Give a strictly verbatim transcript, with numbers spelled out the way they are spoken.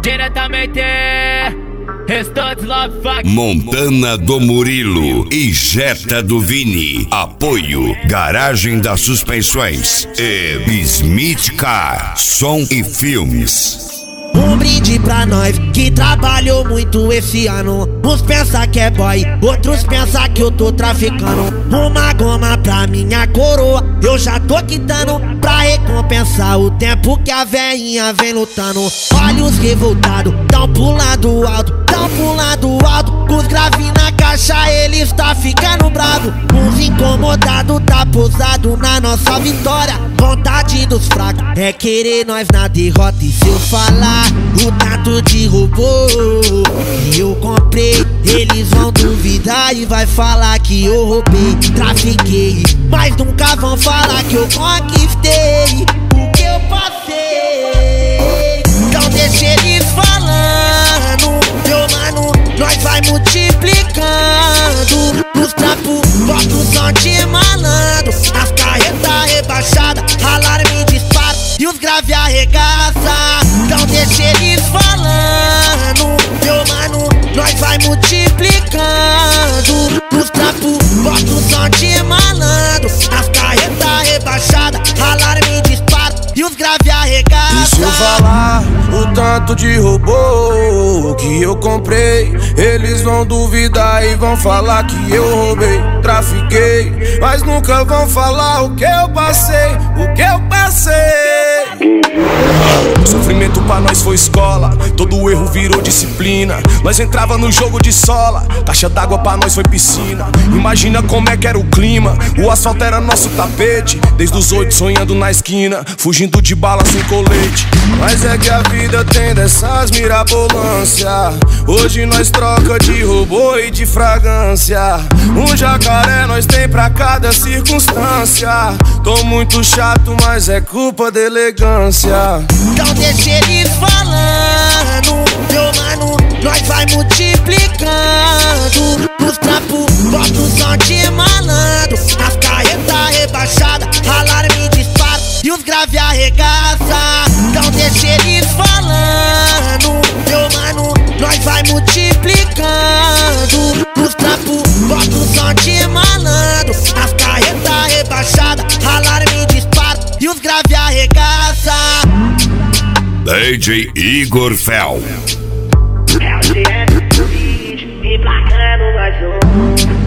diretamente Restantes Love Fuck. Montana do Murilo e Jetta do Vini. Apoio Garagem das Suspensões e Smith Car, som e filmes. Um brinde pra nós que trabalhou muito esse ano. Uns pensa que é boy, outros pensa que eu tô traficando. Uma goma pra minha coroa, eu já tô quitando, pra recompensar o tempo que a veinha vem lutando. Olhos revoltados, tão pulando alto, tão pulando alto. Com os graves na caixa, eles tá ficando bravo. Uns incomodados, tá posado na nossa vitória. Vontade dos fracos é querer nós na derrota. E se eu falar o tanto de robô que eu comprei, eles vão duvidar e vai falar que eu roubei, trafiquei, mas nunca vão falar que eu conquistei o que eu passei. Então deixa eles falando, meu mano, nós vai multiplicando. Nos trampos, bota o som de malandro, as carretas rebaixadas, alarme dispara e os grave arregaça. Então deixa eles falando, meu mano, nós vai multiplicando. Nos trampos, bota o som de malandro, as carretas rebaixadas, alarme dispara e os grave arregaça. E se eu falar o tanto de robô que eu comprei, eles vão duvidar e vão falar que eu roubei, trafiquei, mas nunca vão falar o que eu passei, o que eu passei. Sofrimento pra nós foi escola, todo erro virou disciplina. Nós entrava no jogo de sola, caixa d'água pra nós foi piscina. Imagina como é que era o clima, o asfalto era nosso tapete. Desde os oito sonhando na esquina, fugindo de bala sem colete. Mas é que a vida tem dessas mirabolância. Hoje nós troca de robô e de fragrância. Um jacaré nós tem pra cada circunstância. Tô muito chato, mas é culpa da elegância. Então deixa eles falando, meu mano, nós vai multiplicando. Nos trampos, bota o som de malandro, as carretas rebaixadas, alarme dispara e os grave arregaça. Então deixa eles falando, meu mano, nós vai multiplicando. Nos trampos, bota o som de malandro, as carretas rebaixadas, alarme dispara e os grave arregaça. D J Igor Fel. É o C S do vídeo, emplacando mais um.